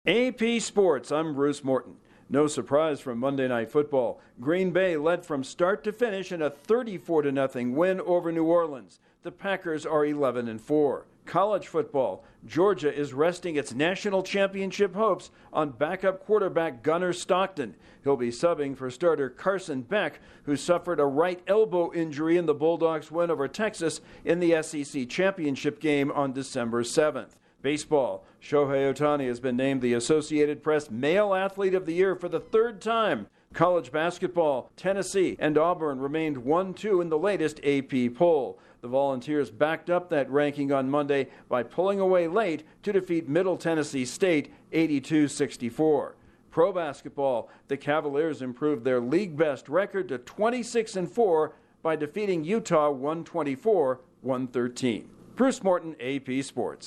AP Sports, I'm Bruce Morton. No surprise from Monday Night Football. Green Bay led from start to finish in a 34-0 win over New Orleans. The Packers are 11-4. College football. Georgia is resting its national championship hopes on backup quarterback Gunnar Stockton. He'll be subbing for starter Carson Beck, who suffered a right elbow injury in the Bulldogs' win over Texas in the SEC championship game on December 7th. Baseball. Shohei Ohtani has been named the Associated Press Male Athlete of the Year for the third time. College basketball. Tennessee and Auburn remained 1-2 in the latest AP poll. The Volunteers backed up that ranking on Monday by pulling away late to defeat Middle Tennessee State 82-64. Pro basketball. The Cavaliers improved their league-best record to 26-4 by defeating Utah 124-113. Bruce Morton, AP Sports.